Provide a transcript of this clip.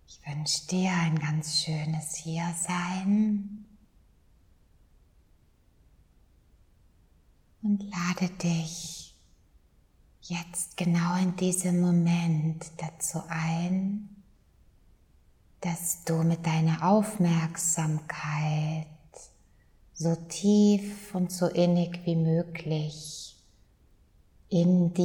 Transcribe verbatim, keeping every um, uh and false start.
Ich wünsche dir ein ganz schönes Hiersein und lade dich jetzt genau in diesem Moment dazu ein, dass du mit deiner Aufmerksamkeit so tief und so innig wie möglich in die